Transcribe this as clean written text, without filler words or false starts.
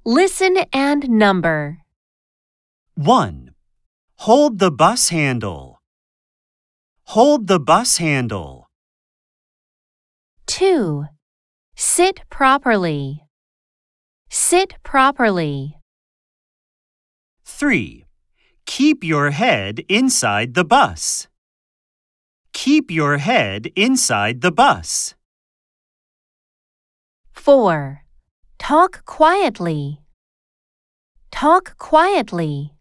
Listen and number. 1. Hold the bus handle. Hold the bus handle. 2. Sit properly. Sit properly. 3. Keep your head inside the bus. Keep your head inside the bus. 4. Talk quietly. Talk quietly.